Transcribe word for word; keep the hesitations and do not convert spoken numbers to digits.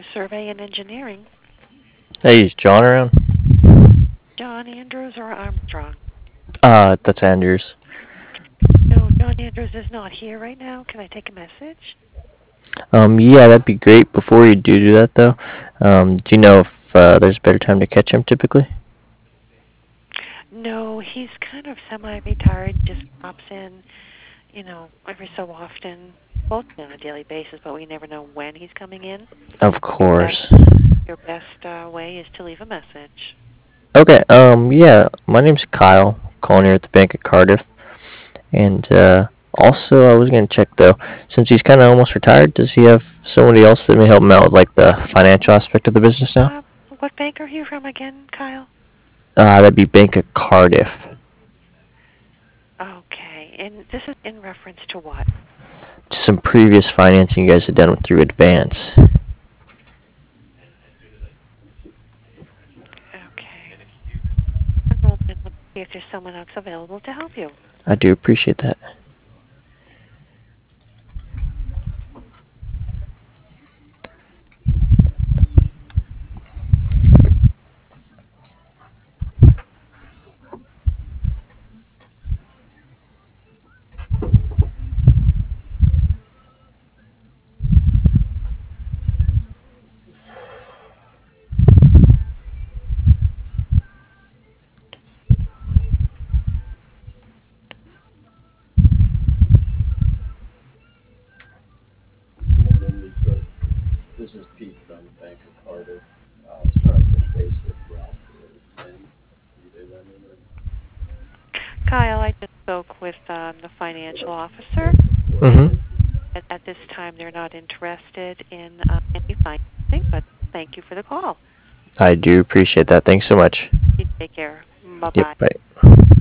Survey and Engineering. Hey, is John around? John Andrews or Armstrong? Uh, that's Andrews. No, John Andrews is not here right now. Can I take a message? Um, yeah, that'd be great. Before you do do that, though, um, do you know if uh, there's a better time to catch him typically? No, he's kind of semi-retired. Just pops in, you know, every so often. Well, on a daily basis, but we never know when he's coming in. Of Your best, course. your best uh, way is to leave a message. Okay, um, yeah, my name's Kyle, calling here at the Bank of Cardiff. And, uh, also, I was gonna check, though, since he's kind of almost retired, does he have somebody else that may help him out with, like, the financial aspect of the business now? Uh, what bank are you from again, Kyle? Uh, that'd be Bank of Cardiff. Okay, and this is in reference to what? Some previous financing you guys had done with through Advance. Okay. One moment. Let me see if there's someone else available to help you. I do appreciate that. This is Pete from Bank of Cardiff. Uh, I was trying to touch base with Ralph or Ben. You did that in Kyle, I just spoke with um, the financial officer. Mm-hmm. At, at this time, they're not interested in uh, any financing, but thank you for the call. I do appreciate that. Thanks so much. You take care. Yep, Bye-bye. bye.